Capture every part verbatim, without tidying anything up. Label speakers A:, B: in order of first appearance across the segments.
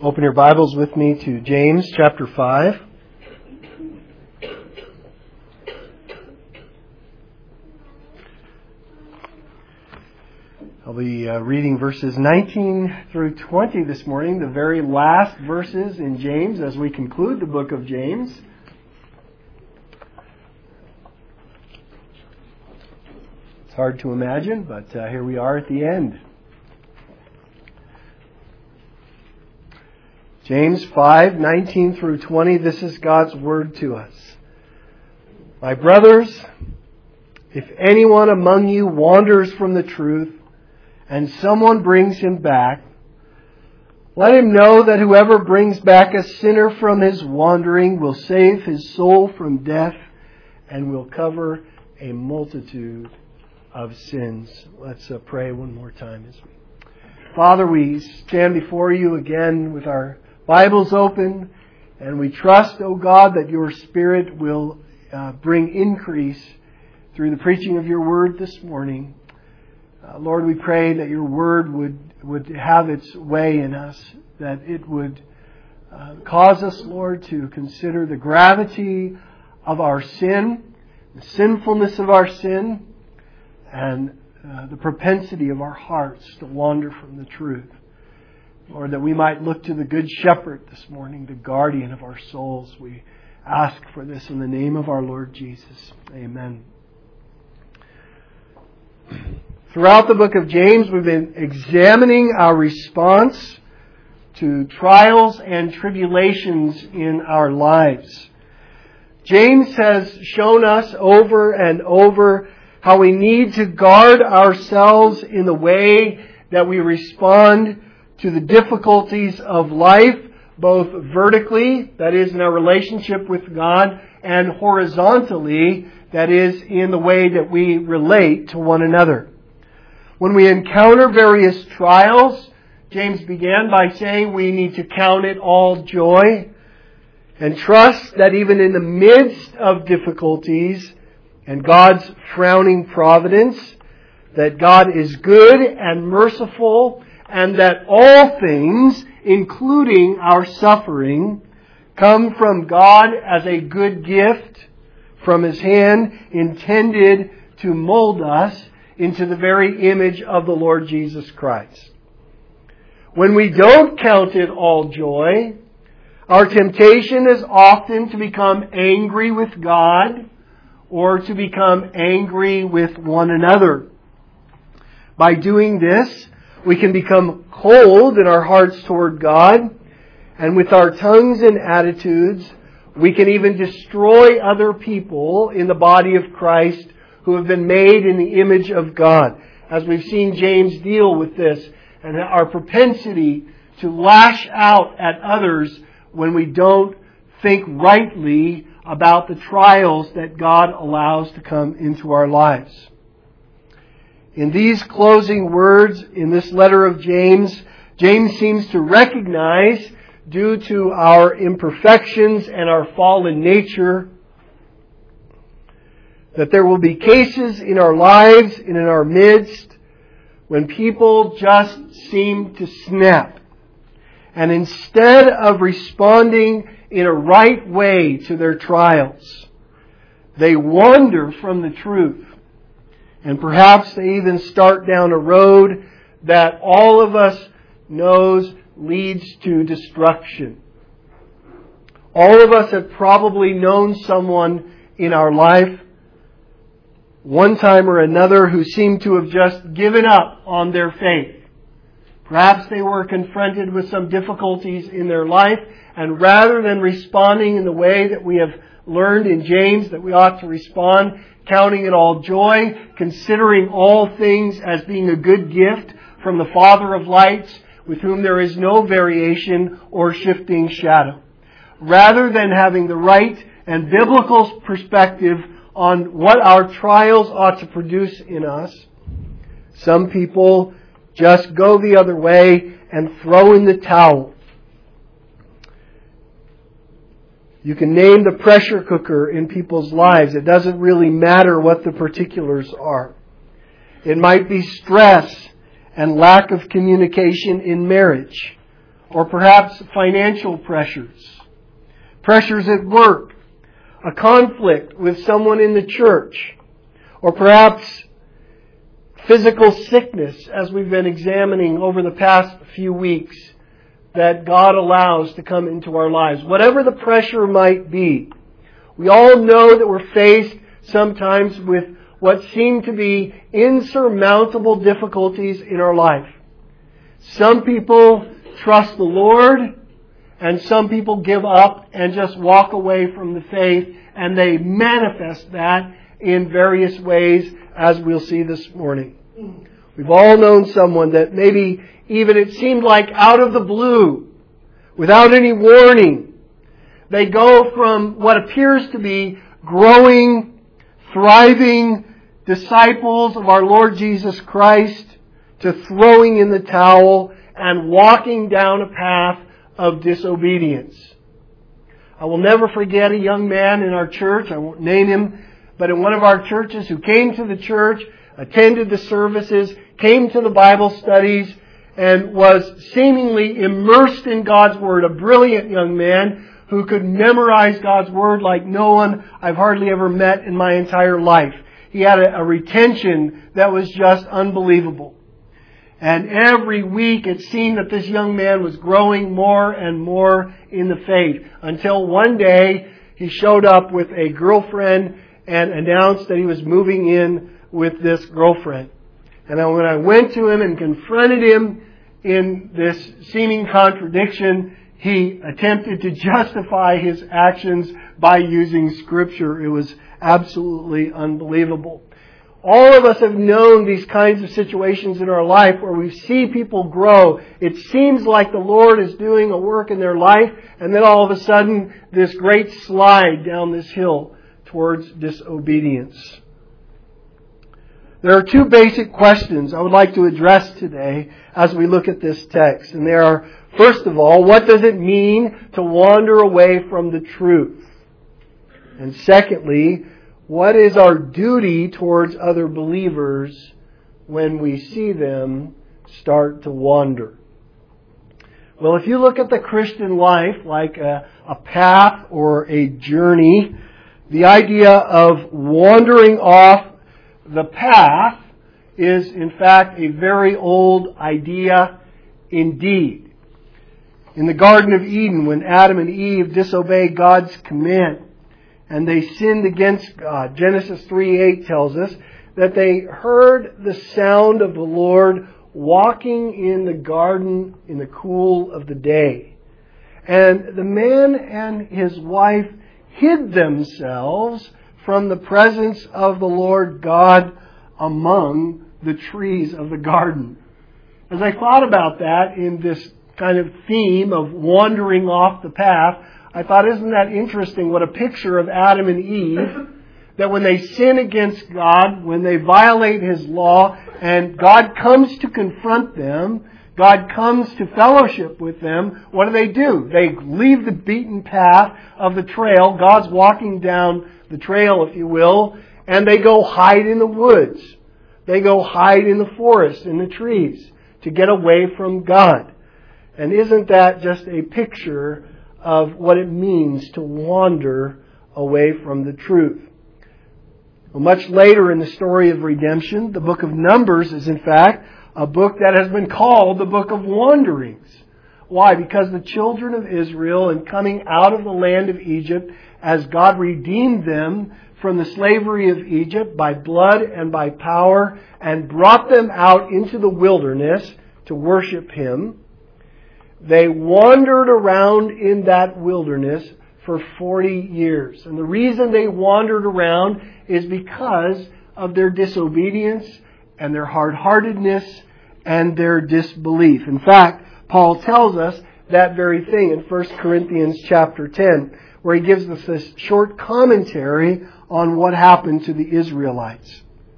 A: Open your Bibles with me to James chapter five. I'll be uh, reading verses nineteen through twenty this morning, the very last verses in James as we conclude the book of James. It's hard to imagine, but uh, here we are at the end. James five, nineteen through twenty, this is God's word to us. My brothers, if anyone among you wanders from the truth, and someone brings him back, let him know that whoever brings back a sinner from his wandering will save his soul from death and will cover a multitude of sins. Let's uh, pray one more time. Father, we stand before you again with our Bibles open, and we trust, O God, that your Spirit will uh, bring increase through the preaching of your word this morning. Uh, Lord, we pray that your word would, would have its way in us, that it would uh, cause us, Lord, to consider the gravity of our sin, the sinfulness of our sin, and uh, the propensity of our hearts to wander from the truth. Lord, that we might look to the Good Shepherd this morning, the guardian of our souls. We ask for this in the name of our Lord Jesus. Amen. Throughout the book of James, we've been examining our response to trials and tribulations in our lives. James has shown us over and over how we need to guard ourselves in the way that we respond to the difficulties of life, both vertically, that is in our relationship with God, and horizontally, that is in the way that we relate to one another. When we encounter various trials, James began by saying we need to count it all joy and trust that even in the midst of difficulties and God's frowning providence, that God is good and merciful, and that all things, including our suffering, come from God as a good gift from His hand, intended to mold us into the very image of the Lord Jesus Christ. When we don't count it all joy, our temptation is often to become angry with God or to become angry with one another. By doing this, we can become cold in our hearts toward God, and with our tongues and attitudes, we can even destroy other people in the body of Christ who have been made in the image of God. As we've seen James deal with this, and our propensity to lash out at others when we don't think rightly about the trials that God allows to come into our lives. In these closing words in this letter of James, James seems to recognize, due to our imperfections and our fallen nature, that there will be cases in our lives and in our midst when people just seem to snap. And instead of responding in a right way to their trials, they wander from the truth. And perhaps they even start down a road that all of us knows leads to destruction. All of us have probably known someone in our life, one time or another, who seemed to have just given up on their faith. Perhaps they were confronted with some difficulties in their life, and rather than responding in the way that we have learned in James that we ought to respond, counting it all joy, considering all things as being a good gift from the Father of lights, with whom there is no variation or shifting shadow. Rather than having the right and biblical perspective on what our trials ought to produce in us, some people just go the other way and throw in the towel. You can name the pressure cooker in people's lives. It doesn't really matter what the particulars are. It might be stress and lack of communication in marriage. or perhaps financial pressures, pressures at work, a conflict with someone in the church, or perhaps physical sickness, as we've been examining over the past few weeks, that God allows to come into our lives. Whatever the pressure might be, we all know that we're faced sometimes with what seem to be insurmountable difficulties in our life. Some people trust the Lord, and some people give up and just walk away from the faith, and they manifest that in various ways, as we'll see this morning. We've all known someone that maybe even it seemed like out of the blue, without any warning, they go from what appears to be growing, thriving disciples of our Lord Jesus Christ to throwing in the towel and walking down a path of disobedience. I will never forget a young man in our church, I won't name him, but in one of our churches who came to the church, attended the services, came to the Bible studies, and was seemingly immersed in God's Word. A brilliant young man who could memorize God's Word like no one I've hardly ever met in my entire life. He had a, a retention that was just unbelievable. And every week it seemed that this young man was growing more and more in the faith. Until one day he showed up with a girlfriend and announced that he was moving in with this girlfriend. And when I went to him and confronted him in this seeming contradiction, he attempted to justify his actions by using Scripture. It was absolutely unbelievable. All of us have known these kinds of situations in our life where we see people grow. It seems like the Lord is doing a work in their life, and then all of a sudden this great slide down this hill towards disobedience. There are two basic questions I would like to address today as we look at this text. And they are, first of all, what does it mean to wander away from the truth? And secondly, what is our duty towards other believers when we see them start to wander? Well, if you look at the Christian life like a, a path or a journey, the idea of wandering off the path is, in fact, a very old idea indeed. In the Garden of Eden, when Adam and Eve disobeyed God's command and they sinned against God, Genesis three eight tells us that they heard the sound of the Lord walking in the garden in the cool of the day. And the man and his wife hid themselves from the presence of the Lord God among the trees of the garden. As I thought about that in this kind of theme of wandering off the path, I thought, isn't that interesting? What a picture of Adam and Eve, that when they sin against God, when they violate His law, and God comes to confront them, God comes to fellowship with them, what do they do? They leave the beaten path of the trail. God's walking down the trail, if you will, and they go hide in the woods. They go hide in the forest, in the trees, to get away from God. And isn't that just a picture of what it means to wander away from the truth? Well, much later in the story of redemption, the book of Numbers is in fact a book that has been called the book of wanderings. Why? Because the children of Israel, in coming out of the land of Egypt, as God redeemed them from the slavery of Egypt by blood and by power, and brought them out into the wilderness to worship Him, they wandered around in that wilderness for forty years. And the reason they wandered around is because of their disobedience and their hard-heartedness and their disbelief. In fact, Paul tells us that very thing in First Corinthians chapter ten, where he gives us this short commentary on what happened to the Israelites.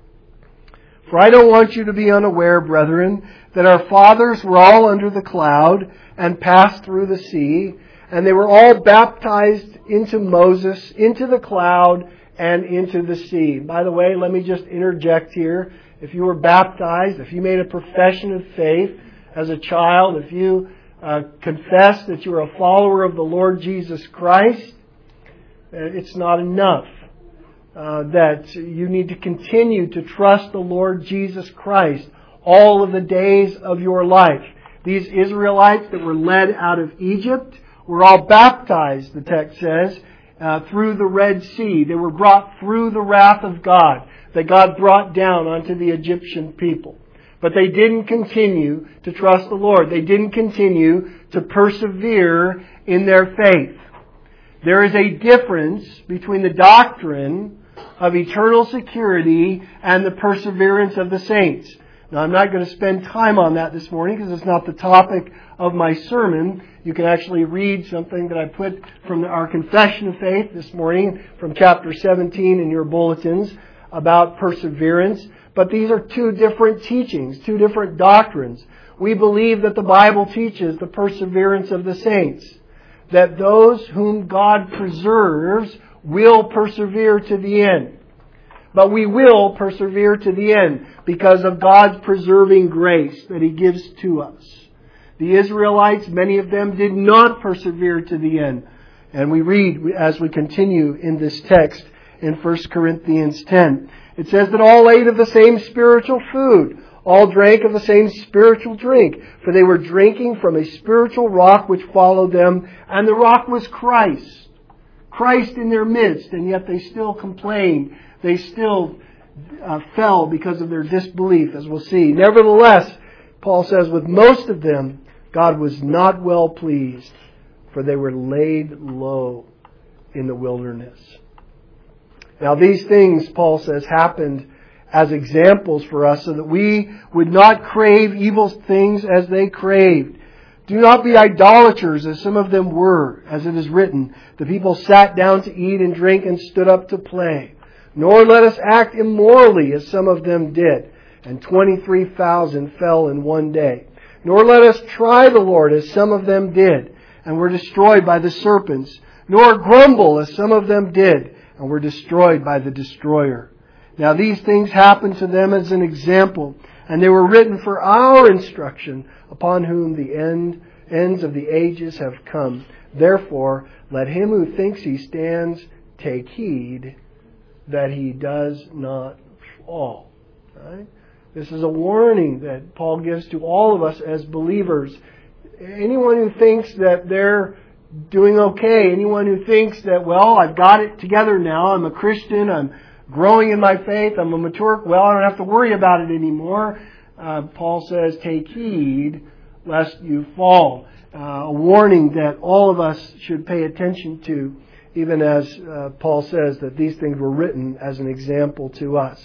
A: For I don't want you to be unaware, brethren, that our fathers were all under the cloud and passed through the sea, and they were all baptized into Moses, into the cloud, and into the sea. By the way, let me just interject here. If you were baptized, if you made a profession of faith as a child, if you uh, confess that you're a follower of the Lord Jesus Christ, it's not enough. Uh, that you need to continue to trust the Lord Jesus Christ all of the days of your life. These Israelites that were led out of Egypt were all baptized, the text says, uh, through the Red Sea. They were brought through the wrath of God that God brought down onto the Egyptian people. But they didn't continue to trust the Lord. They didn't continue to persevere in their faith. There is a difference between the doctrine of eternal security and the perseverance of the saints. Now, I'm not going to spend time on that this morning because it's not the topic of my sermon. You can actually read something that I put from our Confession of Faith this morning from chapter seventeen in your bulletins about perseverance. But these are two different teachings, two different doctrines. We believe that the Bible teaches the perseverance of the saints, that those whom God preserves will persevere to the end. But we will persevere to the end because of God's preserving grace that He gives to us. The Israelites, many of them did not persevere to the end. And we read as we continue in this text in First Corinthians ten. It says that all ate of the same spiritual food. All drank of the same spiritual drink. For they were drinking from a spiritual rock which followed them. And the rock was Christ. Christ in their midst, and yet they still complained. They still uh, fell because of their disbelief, as we'll see. Nevertheless, Paul says, with most of them, God was not well pleased, for they were laid low in the wilderness. Now, these things, Paul says, happened as examples for us so that we would not crave evil things as they craved. Do not be idolaters, as some of them were, as it is written. The people sat down to eat and drink and stood up to play. Nor let us act immorally, as some of them did. And twenty-three thousand fell in one day. Nor let us try the Lord, as some of them did, and were destroyed by the serpents. Nor grumble, as some of them did, and were destroyed by the destroyer. Now these things happened to them as an example, and they were written for our instruction, upon whom the end, ends of the ages have come. Therefore, let him who thinks he stands take heed that he does not fall. Right? This is a warning that Paul gives to all of us as believers. Anyone who thinks that they're doing okay, anyone who thinks that, well, I've got it together now, I'm a Christian, I'm growing in my faith, I'm a mature, well, I don't have to worry about it anymore. Uh, Paul says, take heed lest you fall. Uh, a warning that all of us should pay attention to, even as uh, Paul says that these things were written as an example to us.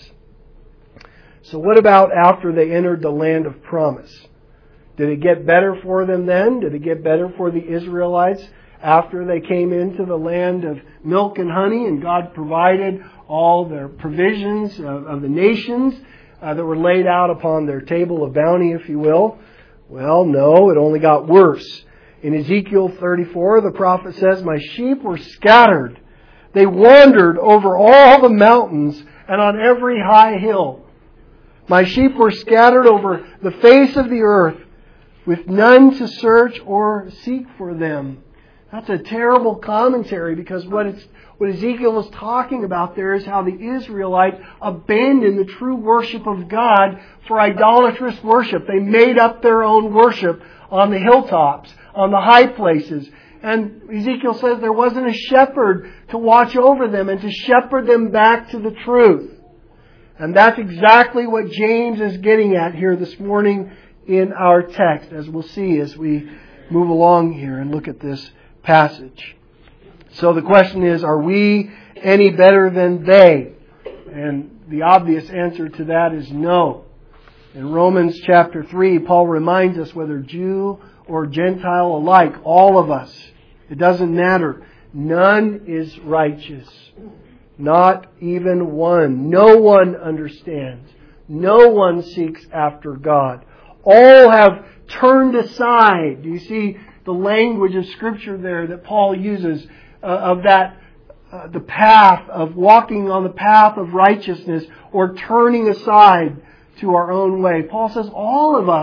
A: So what about after they entered the land of promise? Did it get better for them then? Did it get better for the Israelites after they came into the land of milk and honey and God provided all their provisions of, of the nations Uh, that were laid out upon their table of bounty, if you will? Well, no, it only got worse. In Ezekiel thirty-four, the prophet says, my sheep were scattered. They wandered over all the mountains and on every high hill. My sheep were scattered over the face of the earth with none to search or seek for them. That's a terrible commentary because what it's What Ezekiel is talking about there is how the Israelites abandoned the true worship of God for idolatrous worship. They made up their own worship on the hilltops, on the high places. And Ezekiel says there wasn't a shepherd to watch over them and to shepherd them back to the truth. And that's exactly what James is getting at here this morning in our text, as we'll see as we move along here and look at this passage. So the question is, are we any better than they? And the obvious answer to that is no. In Romans chapter three, Paul reminds us whether Jew or Gentile alike, all of us, it doesn't matter. None is righteous. Not even one. No one understands. No one seeks after God. All have turned aside. Do you see the language of Scripture there that Paul uses uh, of that, uh, the path of walking on the path of righteousness or turning aside to our own way? Paul says all of us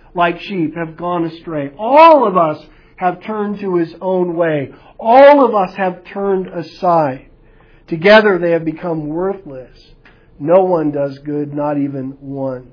A: like sheep have gone astray. All of us have turned to his own way. All of us have turned aside. Together they have become worthless. No one does good, not even one.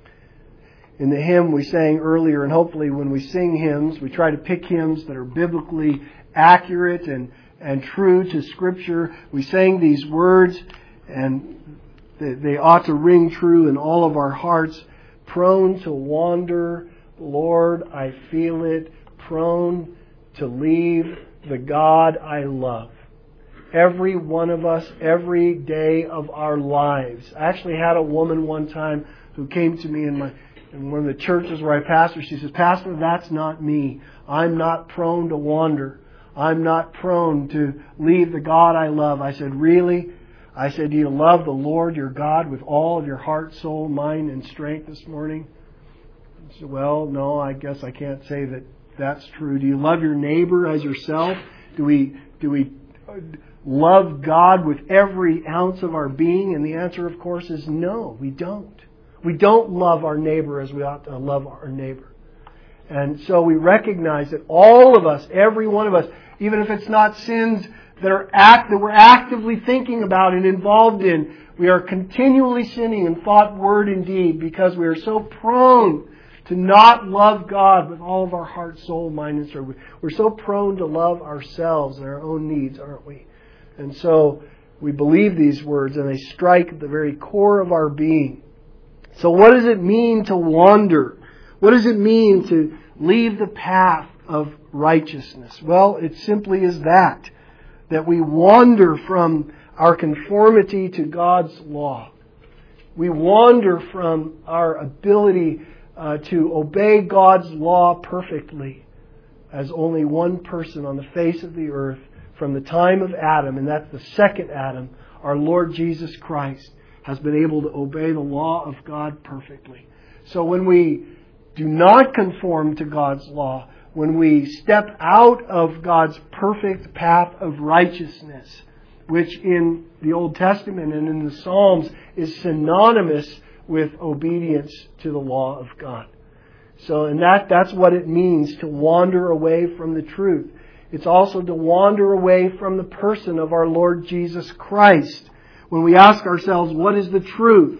A: In the hymn we sang earlier, and hopefully when we sing hymns, we try to pick hymns that are biblically accurate and, and true to Scripture. We sang these words, and they, they ought to ring true in all of our hearts. Prone to wander, Lord, I feel it. Prone to leave the God I love. Every one of us, every day of our lives. I actually had a woman one time who came to me in my in one of the churches where I pastor. She says, Pastor, that's not me. I'm not prone to wander. I'm not prone to leave the God I love. I said, really? I said, do you love the Lord your God with all of your heart, soul, mind, and strength this morning? She said, well, no, I guess I can't say that that's true. Do you love your neighbor as yourself? Do we do we love God with every ounce of our being? And the answer, of course, is no, we don't. We don't love our neighbor as we ought to love our neighbor. And so we recognize that all of us, every one of us, even if it's not sins that are act that we're actively thinking about and involved in, we are continually sinning in thought, word, and deed because we are so prone to not love God with all of our heart, soul, mind, and strength. We're so prone to love ourselves and our own needs, aren't we? And so we believe these words and they strike at the very core of our being. So what does it mean to wander? What does it mean to leave the path of righteousness? Well, it simply is that. That we wander from our conformity to God's law. We wander from our ability uh, to obey God's law perfectly as only one person on the face of the earth from the time of Adam, and that's the second Adam, our Lord Jesus Christ, has been able to obey the law of God perfectly. So when we do not conform to God's law, when we step out of God's perfect path of righteousness, which in the Old Testament and in the Psalms is synonymous with obedience to the law of God. So, and that, that's what it means to wander away from the truth. It's also to wander away from the person of our Lord Jesus Christ. When we ask ourselves, what is the truth?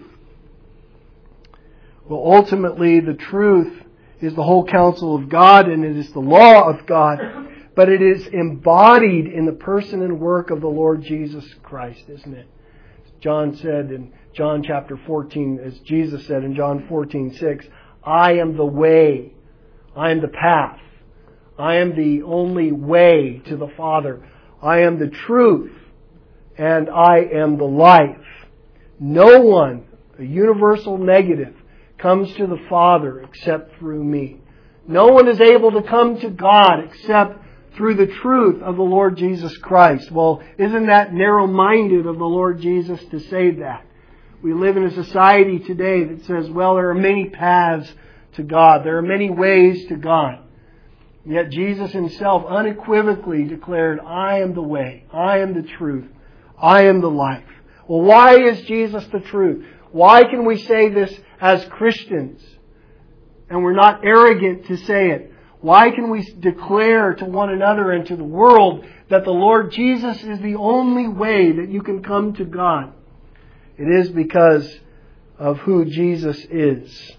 A: Well, ultimately, the truth is the whole counsel of God, and it is the law of God. But it is embodied in the person and work of the Lord Jesus Christ, isn't it? John said in John chapter fourteen, as Jesus said in John fourteen six, I am the way, I am the path, I am the only way to the Father, I am the truth, and I am the life. No one, a universal negative, comes to the Father except through me. No one is able to come to God except through the truth of the Lord Jesus Christ. Well, isn't that narrow-minded of the Lord Jesus to say that? We live in a society today that says, well, there are many paths to God. There are many ways to God. Yet Jesus Himself unequivocally declared, I am the way, I am the truth, I am the life. Well, why is Jesus the truth? Why can we say this as Christians? And we're not arrogant to say it. Why can we declare to one another and to the world that the Lord Jesus is the only way that you can come to God? It is because of who Jesus is.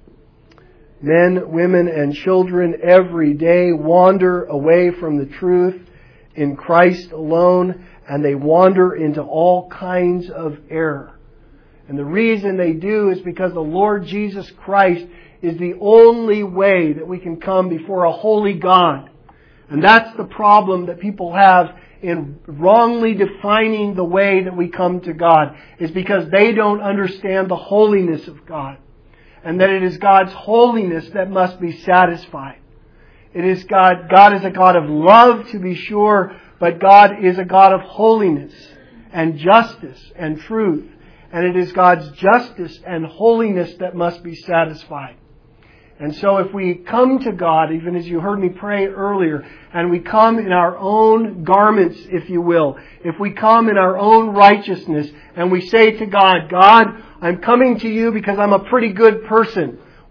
A: Men, women, and children every day wander away from the truth in Christ alone, and they wander into all kinds of error. And the reason they do is because the Lord Jesus Christ is the only way that we can come before a holy God. And that's the problem that people have in wrongly defining the way that we come to God, is because they don't understand the holiness of God. And that it is God's holiness that must be satisfied. It is God, God is a God of love, to be sure, but God is a God of holiness and justice and truth. And it is God's justice and holiness that must be satisfied. And so if we come to God, even as you heard me pray earlier, and we come in our own garments, if you will, if we come in our own righteousness, and we say to God, God, I'm coming to you because I'm a pretty good person.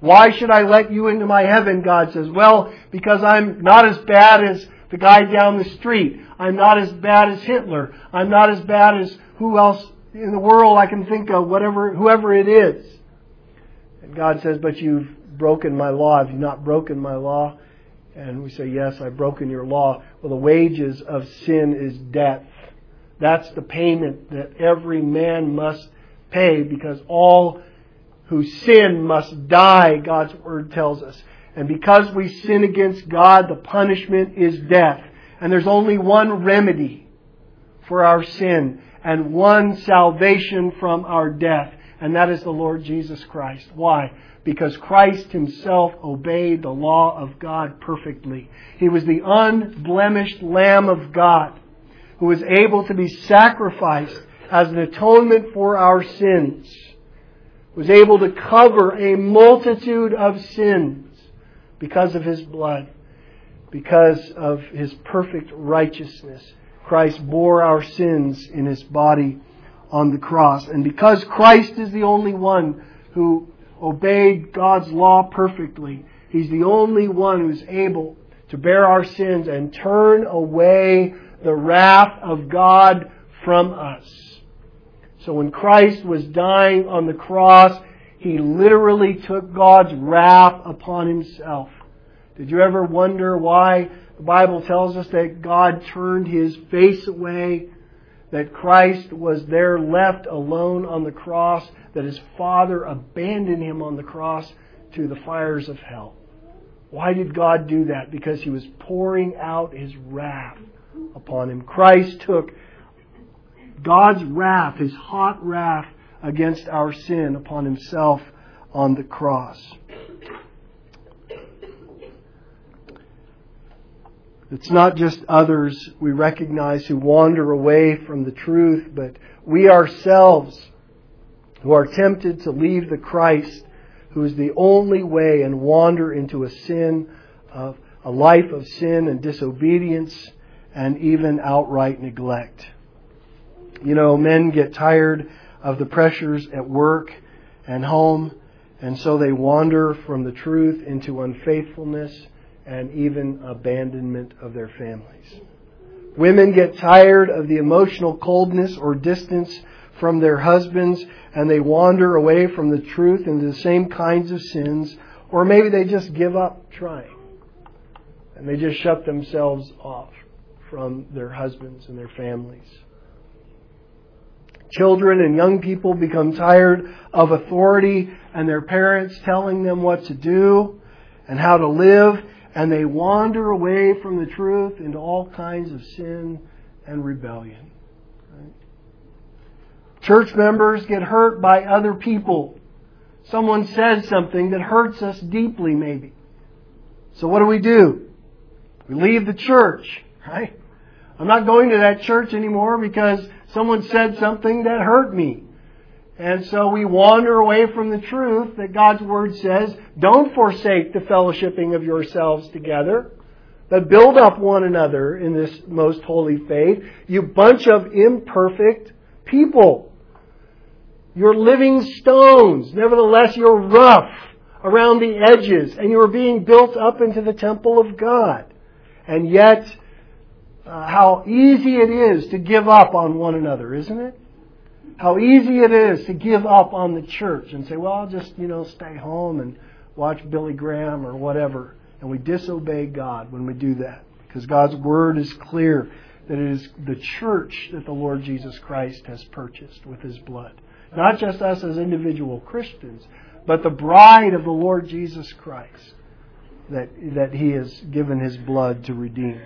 A: Why should I let you into my heaven? God says, well, because I'm not as bad as the guy down the street. I'm not as bad as Hitler. I'm not as bad as who else in the world I can think of, whatever, whoever it is. And God says, but you've broken my law. Have you not broken my law? And we say, yes, I've broken your law. Well, the wages of sin is death. That's the payment that every man must pay, because all who sin must die, God's Word tells us. And because we sin against God, the punishment is death. And there's only one remedy for our sin and one salvation from our death. And that is the Lord Jesus Christ. Why? Because Christ Himself obeyed the law of God perfectly. He was the unblemished Lamb of God who was able to be sacrificed as an atonement for our sins. Was able to cover a multitude of sins because of His blood, because of His perfect righteousness. Christ bore our sins in His body on the cross. And because Christ is the only one who obeyed God's law perfectly, He's the only one who's able to bear our sins and turn away the wrath of God from us. So when Christ was dying on the cross, He literally took God's wrath upon Himself. Did you ever wonder why the Bible tells us that God turned His face away? That Christ was there left alone on the cross? That His Father abandoned Him on the cross to the fires of hell? Why did God do that? Because He was pouring out His wrath upon Him. Christ took God's wrath, His hot wrath against our sin upon Himself on the cross. It's not just others we recognize who wander away from the truth, but we ourselves who are tempted to leave the Christ who is the only way and wander into a sin of a life of sin and disobedience and even outright neglect. You know, men get tired of the pressures at work and home, and so they wander from the truth into unfaithfulness and even abandonment of their families. Women get tired of the emotional coldness or distance from their husbands, and they wander away from the truth into the same kinds of sins, or maybe they just give up trying. And they just shut themselves off from their husbands and their families. Children and young people become tired of authority and their parents telling them what to do and how to live, and they wander away from the truth into all kinds of sin and rebellion. Right? Church members get hurt by other people. Someone says something that hurts us deeply, maybe. So what do we do? We leave the church, right? I'm not going to that church anymore because someone said something that hurt me. And so we wander away from the truth that God's Word says, don't forsake the fellowshipping of yourselves together, but build up one another in this most holy faith. You bunch of imperfect people. You're living stones. Nevertheless, you're rough around the edges, and you're being built up into the temple of God. And yet, uh, how easy it is to give up on one another, isn't it? How easy it is to give up on the church and say, well, I'll just, you know, stay home and watch Billy Graham or whatever. And we disobey God when we do that. Because God's Word is clear that it is the church that the Lord Jesus Christ has purchased with His blood. Not just us as individual Christians, but the bride of the Lord Jesus Christ that, that He has given His blood to redeem.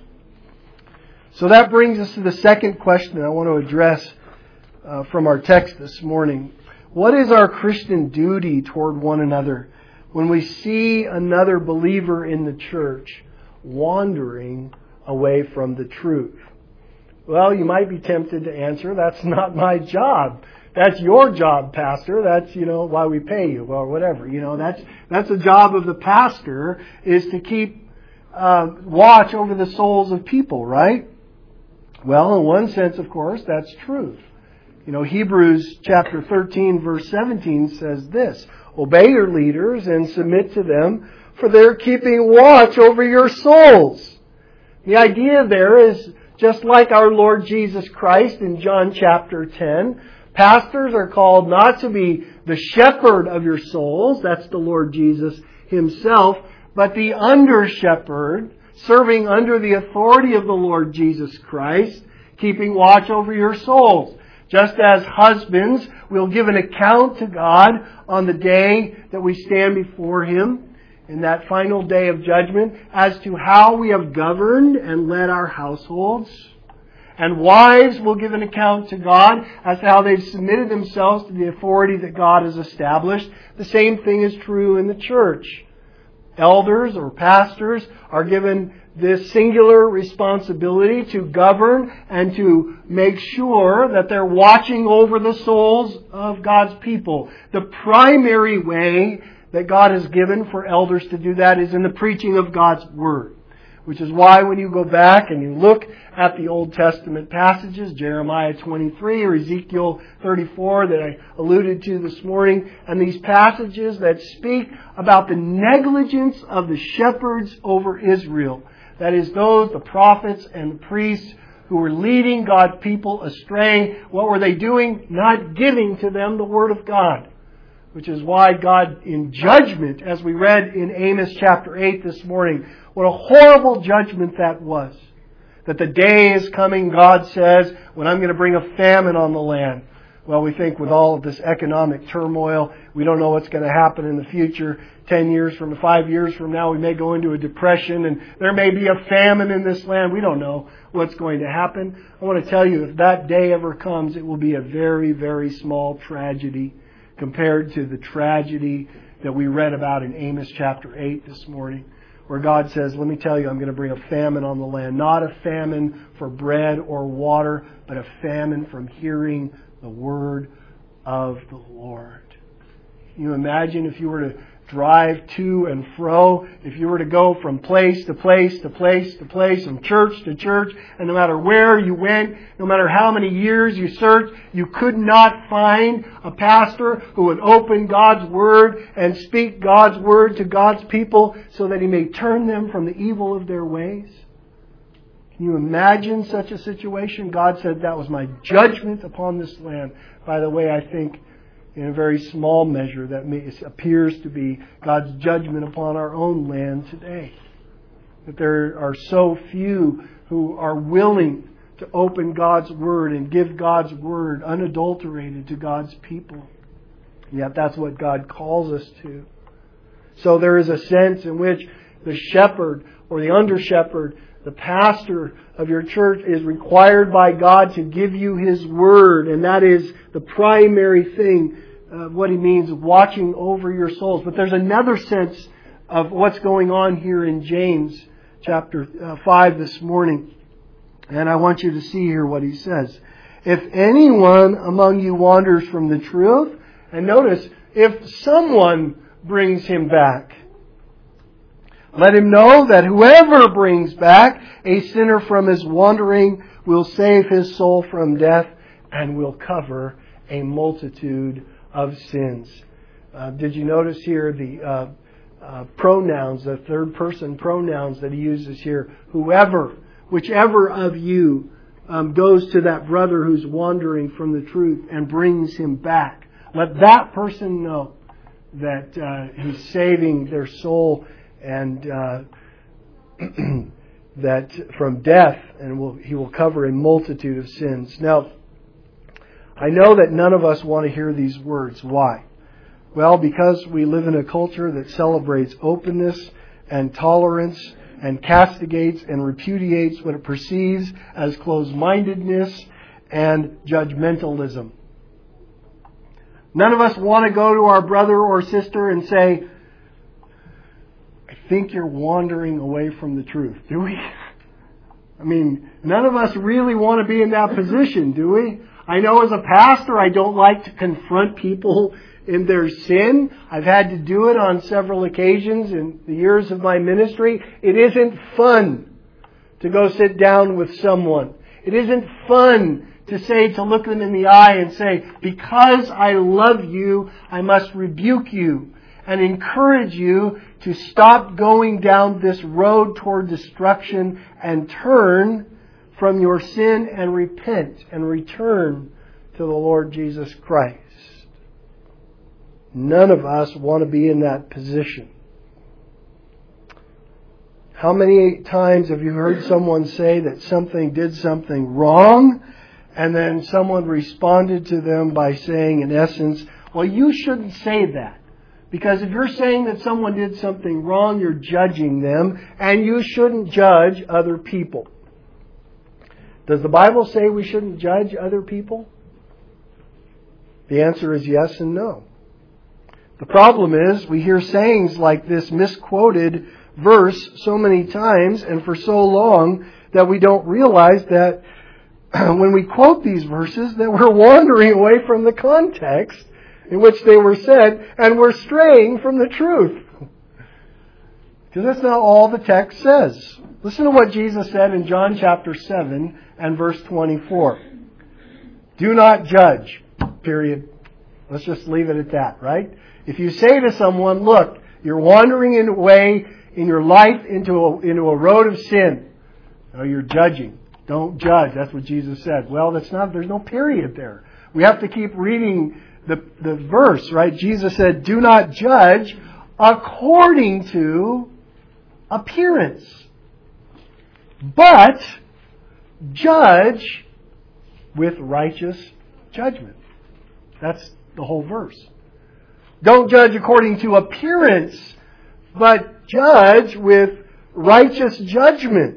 A: So that brings us to the second question I want to address Uh, from our text this morning. What is our Christian duty toward one another when we see another believer in the church wandering away from the truth? Well, you might be tempted to answer, that's not my job. That's your job, Pastor. That's, you know, why we pay you or whatever. You know, that's that's the job of the pastor, is to keep uh, watch over the souls of people, right? Well, in one sense, of course, that's truth. You know, Hebrews chapter thirteen, verse seventeen says this, obey your leaders and submit to them, for they're keeping watch over your souls. The idea there is just like our Lord Jesus Christ in John chapter ten. Pastors are called not to be the shepherd of your souls, that's the Lord Jesus Himself, but the under-shepherd, serving under the authority of the Lord Jesus Christ, keeping watch over your souls. Just as husbands will give an account to God on the day that we stand before Him, in that final day of judgment, as to how we have governed and led our households. And wives will give an account to God as to how they've submitted themselves to the authority that God has established. The same thing is true in the church. Elders or pastors are given this singular responsibility to govern and to make sure that they're watching over the souls of God's people. The primary way that God has given for elders to do that is in the preaching of God's Word. Which is why when you go back and you look at the Old Testament passages, Jeremiah twenty-three or Ezekiel thirty-four that I alluded to this morning, and these passages that speak about the negligence of the shepherds over Israel. That is, those, the prophets and the priests who were leading God's people astray. What were they doing? Not giving to them the Word of God. Which is why God, in judgment, as we read in Amos chapter eight this morning, what a horrible judgment that was. That the day is coming, God says, when I'm going to bring a famine on the land. Well, we think with all of this economic turmoil, we don't know what's going to happen in the future. Ten years from, five years from now, we may go into a depression and there may be a famine in this land. We don't know what's going to happen. I want to tell you, if that day ever comes, it will be a very, very small tragedy compared to the tragedy that we read about in Amos chapter eight this morning, where God says, let me tell you, I'm going to bring a famine on the land. Not a famine for bread or water, but a famine from hearing the word of the Lord. Can you imagine if you were to drive to and fro, if you were to go from place to place to place to place, from church to church, and no matter where you went, no matter how many years you searched, you could not find a pastor who would open God's Word and speak God's Word to God's people so that He may turn them from the evil of their ways? Can you imagine such a situation? God said that was my judgment upon this land. By the way, I think in a very small measure, that may, appears to be God's judgment upon our own land today. That there are so few who are willing to open God's Word and give God's Word unadulterated to God's people. And yet that's what God calls us to. So there is a sense in which the shepherd or the under-shepherd, the pastor of your church, is required by God to give you His Word. And that is the primary thing of what He means, watching over your souls. But there's another sense of what's going on here in James chapter five this morning. And I want you to see here what he says. If anyone among you wanders from the truth, and notice, if someone brings him back, let him know that whoever brings back a sinner from his wandering will save his soul from death and will cover a multitude of sins. Uh, did you notice here the uh, uh, pronouns, the third person pronouns that he uses here? Whoever, whichever of you um, goes to that brother who's wandering from the truth and brings him back. Let that person know that uh, he's saving their soul and uh, that from death, and will, he will cover a multitude of sins. Now, I know that none of us want to hear these words. Why? Well, because we live in a culture that celebrates openness and tolerance and castigates and repudiates what it perceives as closed-mindedness and judgmentalism. None of us want to go to our brother or sister and say, I think you're wandering away from the truth, do we? I mean, none of us really want to be in that position, do we? I know as a pastor, I don't like to confront people in their sin. I've had to do it on several occasions in the years of my ministry. It isn't fun to go sit down with someone. It isn't fun to say, to look them in the eye and say, because I love you, I must rebuke you and encourage you to stop going down this road toward destruction and turn from your sin and repent and return to the Lord Jesus Christ. None of us want to be in that position. How many times have you heard someone say that something did something wrong, and then someone responded to them by saying, in essence, well, you shouldn't say that. Because if you're saying that someone did something wrong, you're judging them, and you shouldn't judge other people. Does the Bible say we shouldn't judge other people? The answer is yes and no. The problem is we hear sayings like this misquoted verse so many times and for so long that we don't realize that when we quote these verses that we're wandering away from the context in which they were said, and we're straying from the truth. Because that's not all the text says. Listen to what Jesus said in John chapter seven and verse twenty-four. Do not judge, period. Let's just leave it at that, right? If you say to someone, look, you're wandering in a way in your life into a, into a road of sin. Oh, you're judging. Don't judge. That's what Jesus said. Well, that's not, there's no period there. We have to keep reading the, the verse, right? Jesus said, do not judge according to appearance, but judge with righteous judgment. That's the whole verse. Don't judge according to appearance, but judge with righteous judgment.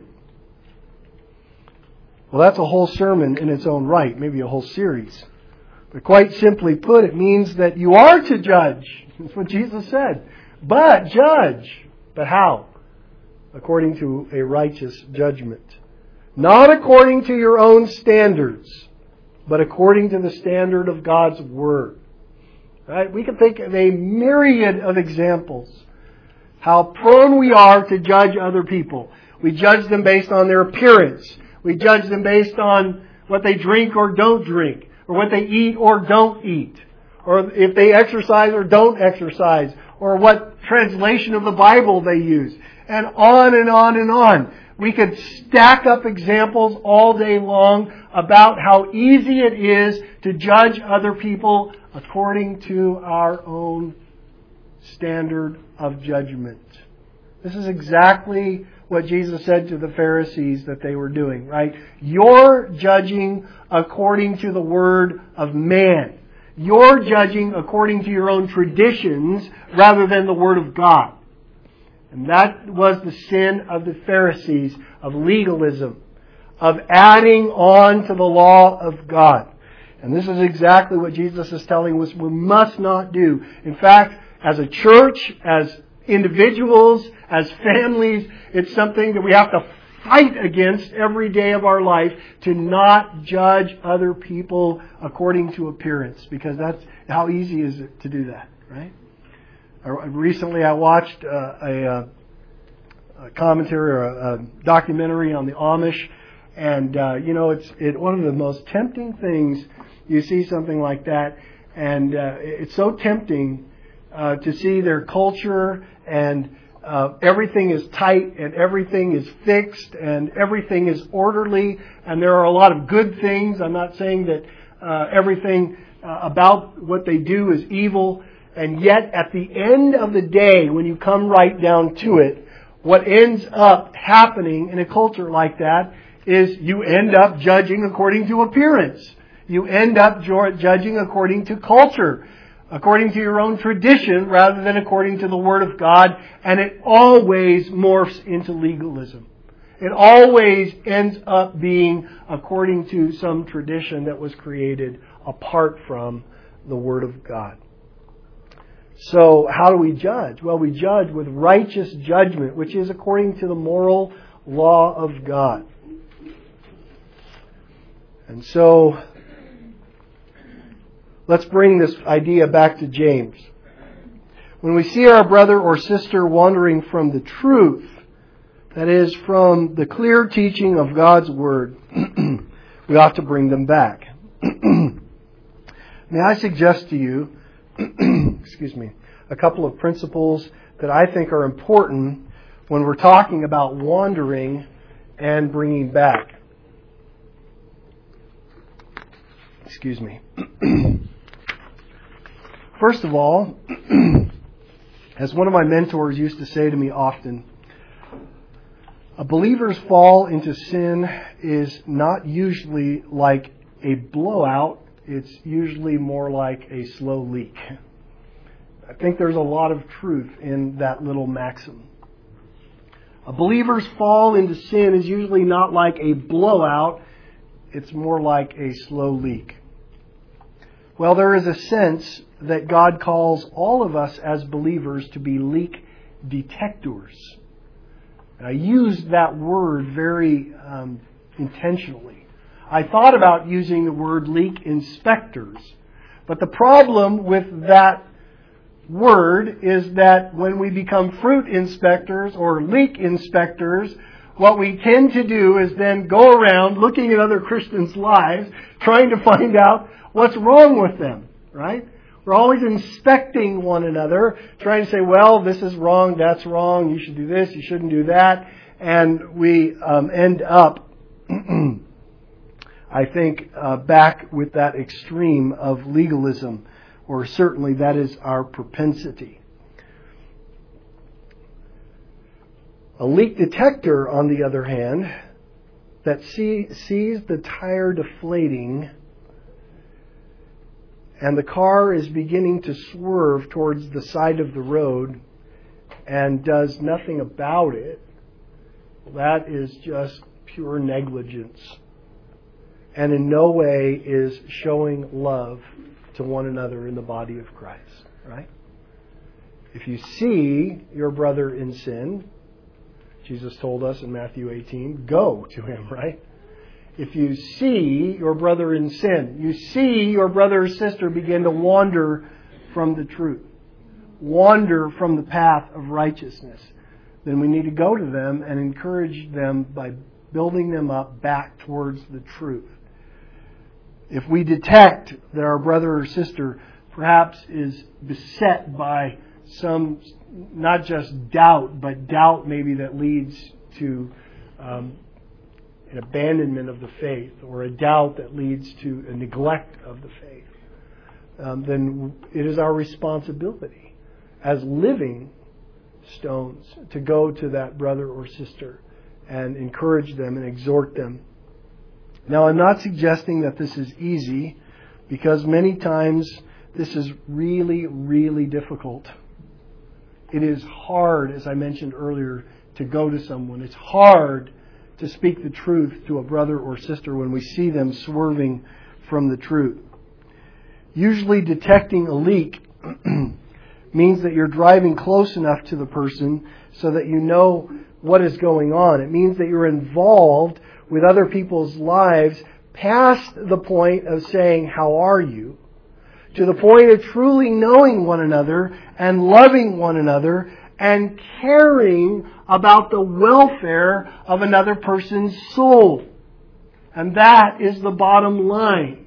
A: Well, that's a whole sermon in its own right, maybe a whole series. But quite simply put, it means that you are to judge. That's what Jesus said. But judge. But how? According to a righteous judgment. Not according to your own standards, but according to the standard of God's Word. Right? We can think of a myriad of examples how prone we are to judge other people. We judge them based on their appearance. We judge them based on what they drink or don't drink, or what they eat or don't eat, or if they exercise or don't exercise, or what translation of the Bible they use, and on and on and on. We could stack up examples all day long about how easy it is to judge other people according to our own standard of judgment. This is exactly what Jesus said to the Pharisees that they were doing, right? You're judging according to the word of man. You're judging according to your own traditions rather than the word of God. And that was the sin of the Pharisees, of legalism, of adding on to the law of God. And this is exactly what Jesus is telling us we must not do. In fact, as a church, as individuals, as families, it's something that we have to fight against every day of our life, to not judge other people according to appearance, because that's how easy is it to do that, right? Recently I watched uh, a, a commentary or a, a documentary on the Amish, and uh, you know, it's it, one of the most tempting things. You see something like that, and uh, it's so tempting uh, to see their culture, and uh, everything is tight, and everything is fixed, and everything is orderly, and there are a lot of good things. I'm not saying that uh, everything uh, about what they do is evil, and yet at the end of the day, when you come right down to it, what ends up happening in a culture like that is you end up judging according to appearance. You end up judging according to culture, according to your own tradition, rather than according to the Word of God. And it always morphs into legalism. It always ends up being according to some tradition that was created apart from the Word of God. So how do we judge? Well, we judge with righteous judgment, which is according to the moral law of God. And so let's bring this idea back to James. When we see our brother or sister wandering from the truth, that is, from the clear teaching of God's Word, we ought to bring them back. May I suggest to you, excuse me, a couple of principles that I think are important when we're talking about wandering and bringing back. Excuse me. First of all, as one of my mentors used to say to me often, a believer's fall into sin is not usually like a blowout. It's usually more like a slow leak. I think there's a lot of truth in that little maxim. A believer's fall into sin is usually not like a blowout. It's more like a slow leak. Well, there is a sense that God calls all of us as believers to be leak detectors. And I use that word very um, intentionally. I thought about using the word leak inspectors. But the problem with that word is that when we become fruit inspectors or leak inspectors, what we tend to do is then go around looking at other Christians' lives, trying to find out what's wrong with them, right? We're always inspecting one another, trying to say, well, this is wrong, that's wrong, you should do this, you shouldn't do that. And we um, end up, I think, uh, back with that extreme of legalism, or certainly that is our propensity. A leak detector, on the other hand, that see, sees the tire deflating and the car is beginning to swerve towards the side of the road and does nothing about it, that is just pure negligence. And in no way is showing love to one another in the body of Christ, right? If you see your brother in sin, Jesus told us in Matthew eighteen, go to him, right? If you see your brother in sin, you see your brother or sister begin to wander from the truth, wander from the path of righteousness, then we need to go to them and encourage them by building them up back towards the truth. If we detect that our brother or sister perhaps is beset by some, not just doubt, but doubt maybe that leads to um, an abandonment of the faith, or a doubt that leads to a neglect of the faith, um, then it is our responsibility as living stones to go to that brother or sister and encourage them and exhort them. Now, I'm not suggesting that this is easy, because many times this is really, really difficult. It is hard, as I mentioned earlier, to go to someone. It's hard to speak the truth to a brother or sister when we see them swerving from the truth. Usually detecting a leak means that you're driving close enough to the person so that you know what is going on. It means that you're involved with other people's lives past the point of saying, how are you? To the point of truly knowing one another and loving one another and caring about the welfare of another person's soul. And that is the bottom line.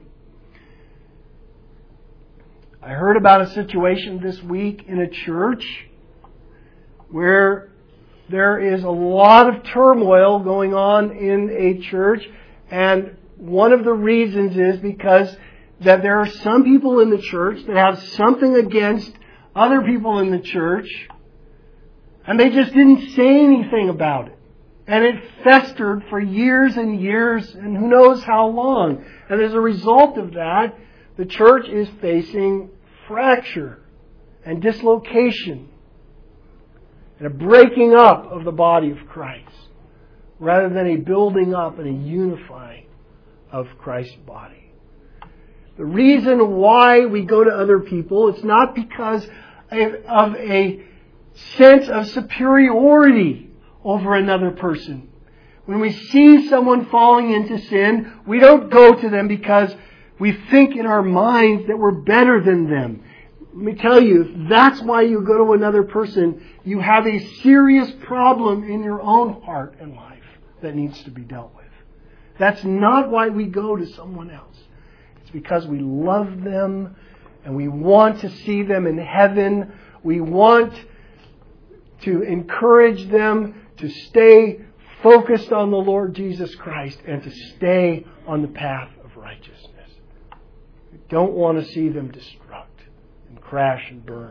A: I heard about a situation this week in a church where there is a lot of turmoil going on in a church, and one of the reasons is because that there are some people in the church that have something against other people in the church, and they just didn't say anything about it. And it festered for years and years, and who knows how long. And as a result of that, the church is facing fracture and dislocation and a breaking up of the body of Christ, rather than a building up and a unifying of Christ's body. The reason why we go to other people, it's not because of a sense of superiority over another person. When we see someone falling into sin, we don't go to them because we think in our minds that we're better than them. Let me tell you, if that's why you go to another person, you have a serious problem in your own heart and life that needs to be dealt with. That's not why we go to someone else. It's because we love them and we want to see them in heaven. We want to encourage them to stay focused on the Lord Jesus Christ and to stay on the path of righteousness. We don't want to see them destruct and crash and burn.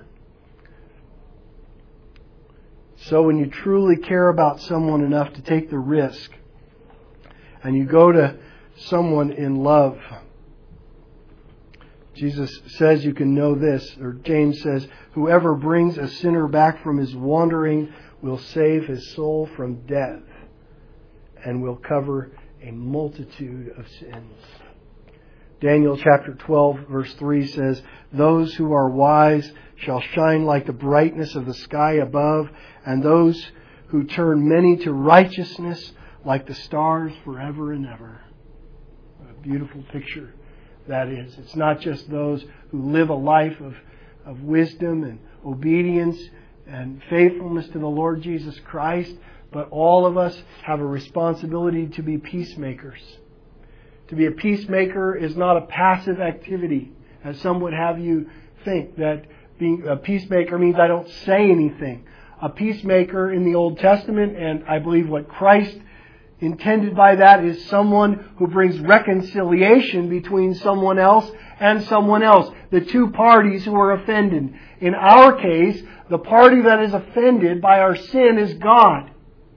A: So when you truly care about someone enough to take the risk and you go to someone in love, Jesus says you can know this, or James says, whoever brings a sinner back from his wandering will save his soul from death and will cover a multitude of sins. Daniel chapter twelve verse three says, those who are wise shall shine like the brightness of the sky above, and those who turn many to righteousness like the stars forever and ever. What a beautiful picture that is. It's not just those who live a life of, of wisdom and obedience and faithfulness to the Lord Jesus Christ, but all of us have a responsibility to be peacemakers. To be a peacemaker is not a passive activity, as some would have you think, that being a peacemaker means I don't say anything. A peacemaker in the Old Testament, and I believe what Christ intended by that, is someone who brings reconciliation between someone else and someone else. The two parties who are offended. In our case, the party that is offended by our sin is God.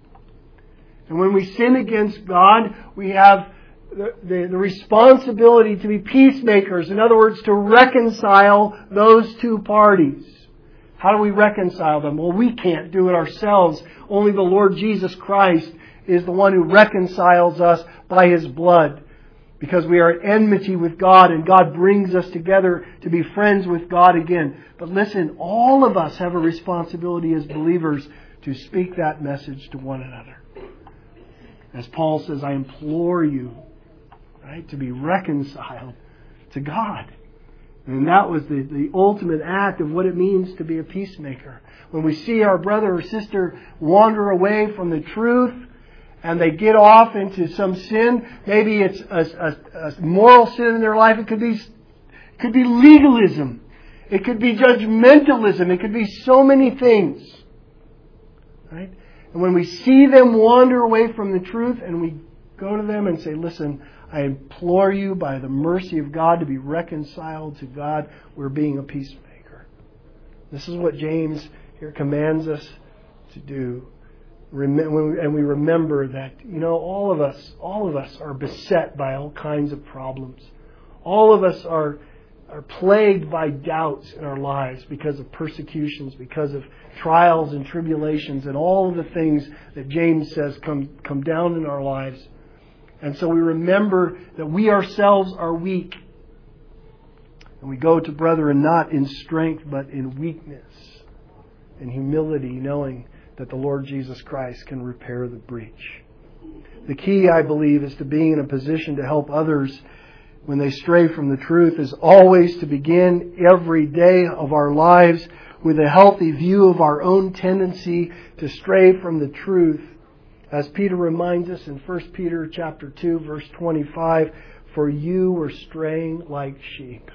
A: And when we sin against God, we have the, the, the responsibility to be peacemakers. In other words, to reconcile those two parties. How do we reconcile them? Well, we can't do it ourselves. Only the Lord Jesus Christ is the one who reconciles us by His blood. Because we are at enmity with God, and God brings us together to be friends with God again. But listen, all of us have a responsibility as believers to speak that message to one another. As Paul says, I implore you, right, to be reconciled to God. And that was the, the ultimate act of what it means to be a peacemaker. When we see our brother or sister wander away from the truth, and they get off into some sin, maybe it's a, a, a moral sin in their life. It could be, it could be legalism. It could be judgmentalism. It could be so many things. Right? And when we see them wander away from the truth and we go to them and say, listen, I implore you by the mercy of God to be reconciled to God, we're being a peacemaker. This is what James here commands us to do. And we remember that, you know, all of us, all of us are beset by all kinds of problems. All of us are are plagued by doubts in our lives because of persecutions, because of trials and tribulations, and all of the things that James says come come down in our lives. And so we remember that we ourselves are weak. And we go to brethren not in strength, but in weakness, in humility, knowing that the Lord Jesus Christ can repair the breach. The key, I believe, is to being in a position to help others when they stray from the truth is always to begin every day of our lives with a healthy view of our own tendency to stray from the truth. As Peter reminds us in First Peter chapter two, verse twenty-five, for you were straying like sheep,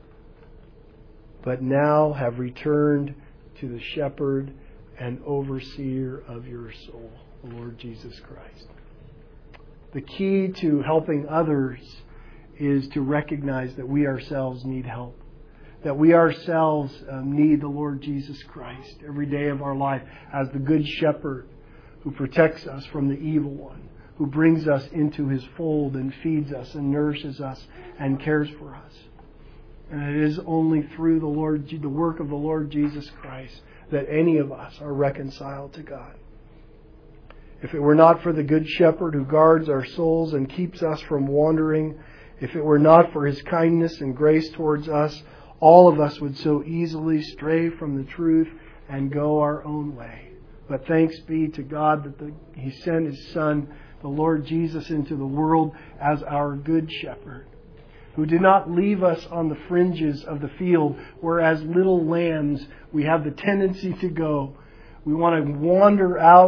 A: but now have returned to the shepherd and overseer of your soul, the Lord Jesus Christ. The key to helping others is to recognize that we ourselves need help. That we ourselves um, need the Lord Jesus Christ every day of our life as the good shepherd who protects us from the evil one, who brings us into His fold and feeds us and nourishes us and cares for us. And it is only through the Lord, the work of the Lord Jesus Christ that any of us are reconciled to God. If it were not for the good shepherd who guards our souls and keeps us from wandering, if it were not for His kindness and grace towards us, all of us would so easily stray from the truth and go our own way. But thanks be to God that the, He sent His Son, the Lord Jesus, into the world as our good shepherd, who did not leave us on the fringes of the field where as little lambs we have the tendency to go. We want to wander out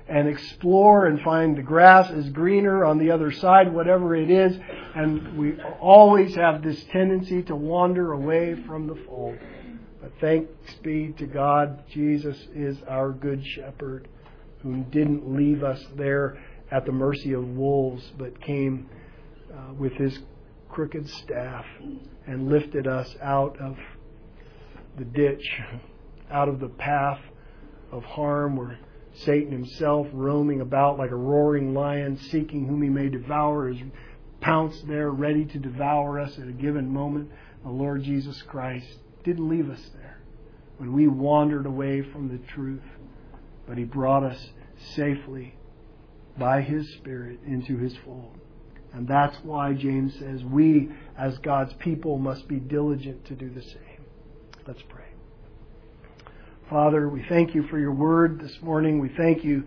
A: and explore and find the grass is greener on the other side, whatever it is. And we always have this tendency to wander away from the fold. But thanks be to God, Jesus is our good shepherd who didn't leave us there at the mercy of wolves, but came uh, with His crooked staff and lifted us out of the ditch, out of the path of harm where Satan himself, roaming about like a roaring lion, seeking whom he may devour, is pounced there, ready to devour us at a given moment. The Lord Jesus Christ didn't leave us there when we wandered away from the truth, but He brought us safely by His Spirit into His fold. And that's why James says we, as God's people, must be diligent to do the same. Let's pray. Father, we thank You for Your word this morning. We thank You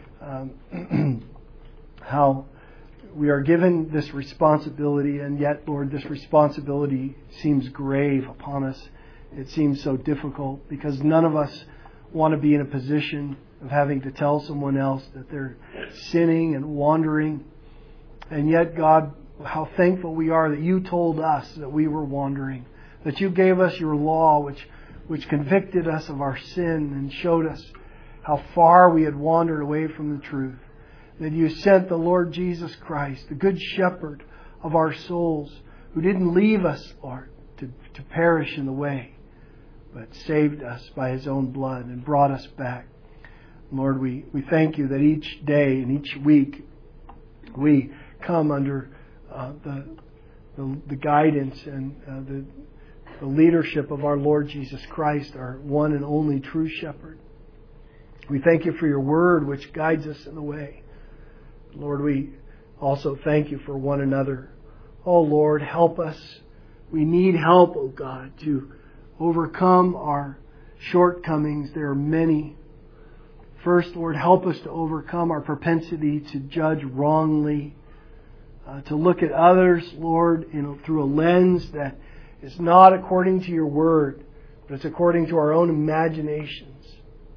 A: um, how we are given this responsibility, and yet, Lord, this responsibility seems grave upon us. It seems so difficult because none of us want to be in a position of having to tell someone else that they're sinning and wandering. And yet, God, how thankful we are that You told us that we were wandering, that You gave us Your law, which which convicted us of our sin and showed us how far we had wandered away from the truth. That You sent the Lord Jesus Christ, the Good Shepherd of our souls, who didn't leave us, Lord, to, to perish in the way, but saved us by His own blood and brought us back. Lord, we, we thank You that each day and each week we come under uh, the, the the guidance and uh, the the leadership of our Lord Jesus Christ, our one and only true shepherd. We thank You for Your word, which guides us in the way. Lord, we also thank You for one another. Oh Lord, help us. We need help, oh God, to overcome our shortcomings. There are many. First, Lord, help us to overcome our propensity to judge wrongly, uh, to look at others, Lord, in, through a lens that is not according to Your word, but it's according to our own imaginations.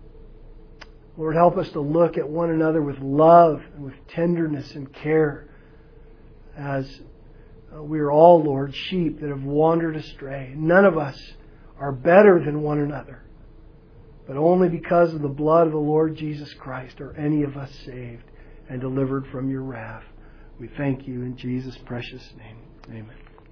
A: Lord, help us to look at one another with love and with tenderness and care, as uh, we are all, Lord, sheep that have wandered astray. None of us are better than one another, but only because of the blood of the Lord Jesus Christ are any of us saved and delivered from Your wrath. We thank You in Jesus' precious name. Amen.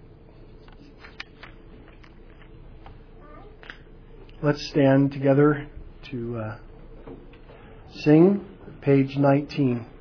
A: Let's stand together to uh, sing page nineteen.